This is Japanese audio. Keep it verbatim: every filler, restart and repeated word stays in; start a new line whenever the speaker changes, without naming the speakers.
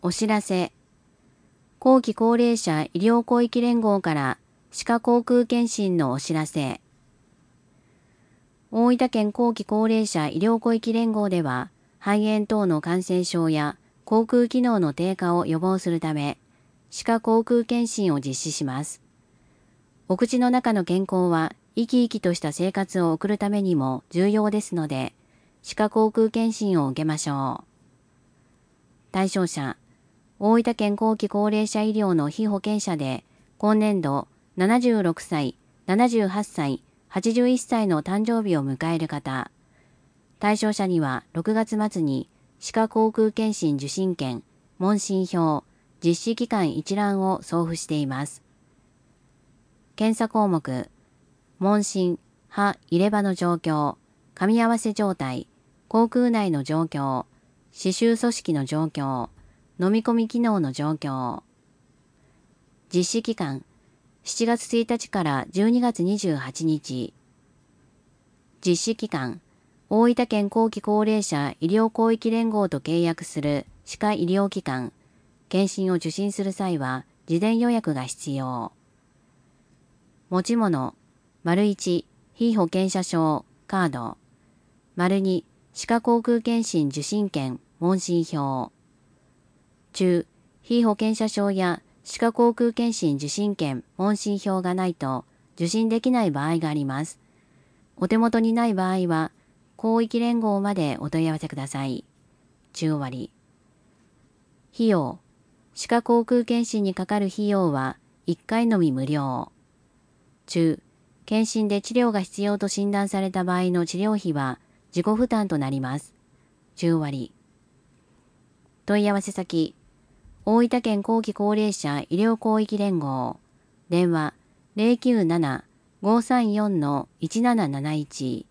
お知らせ。後期高齢者医療広域連合から歯科口腔検診のお知らせ。大分県後期高齢者医療広域連合では、肺炎等の感染症や口腔機能の低下を予防するため、歯科口腔検診を実施します。お口の中の健康は生き生きとした生活を送るためにも重要ですので、歯科口腔検診を受けましょう。対象者、大分県後期高齢者医療の被保険者で、今年度ななじゅうろくさい、ななじゅうはっさい、はちじゅういっさいの誕生日を迎える方。対象者にはろくがつ末に歯科口腔検診受診券、問診票、実施期間一覧を送付しています。検査項目、問診、歯入れ歯の状況、噛み合わせ状態、口腔内の状況、歯周組織の状況、飲み込み機能の状況。実施期間、しちがつついたちからじゅうにがつにじゅうはちにち。実施期間、大分県後期高齢者医療広域連合と契約する歯科医療機関、検診を受診する際は事前予約が必要。持ち物、丸いち、被保険者証、カード。丸に、歯科口腔検診受診券、問診票。中、被保険者証や歯科口腔検診受診券、問診票がないと受診できない場合があります。お手元にない場合は、広域連合までお問い合わせください。中割。費用。歯科口腔検診にかかる費用はいっかいのみ無料。中、検診で治療が必要と診断された場合の治療費は自己負担となります。中割。問い合わせ先。大分県後期高齢者医療広域連合。電話 ゼロきゅうなな ごさんよん いちなななないち